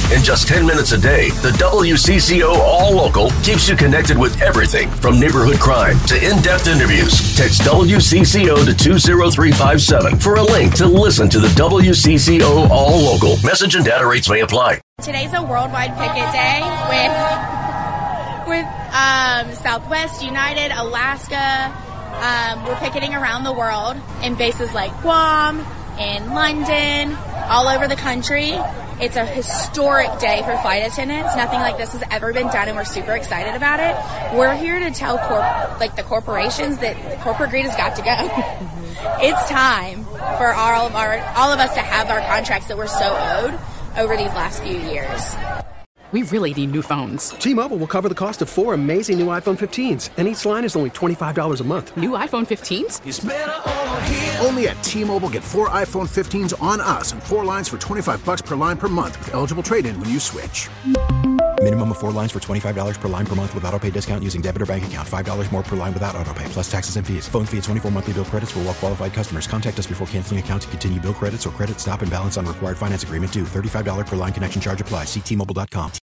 In just 10 minutes a day, the WCCO All Local keeps you connected with everything from neighborhood crime to in-depth interviews. Text WCCO to 20357 for a link to listen to the WCCO All Local. Message and data rates may apply. Today's a worldwide picket day with Southwest, United, Alaska. We're picketing around the world in bases like Guam, in London, all over the country. It's a historic day for flight attendants. Nothing like this has ever been done, and we're super excited about it. We're here to tell the corporations that corporate greed has got to go. It's time for all of us to have our contracts that we're so owed over these last few years. We really need new phones. T-Mobile will cover the cost of 4 amazing new iPhone 15s, and each line is only $25 a month. New iPhone 15s? It's better over here. Only at T-Mobile, get 4 iPhone 15s on us and 4 lines for $25 per line per month with eligible trade-in when you switch. Minimum of 4 lines for $25 per line per month with autopay discount using debit or bank account. $5 more per line without autopay, plus taxes and fees. Phone fee at 24 monthly bill credits for well-qualified customers. Contact us before canceling account to continue bill credits or credit stop and balance on required finance agreement due. $35 per line connection charge applies. See T-Mobile.com.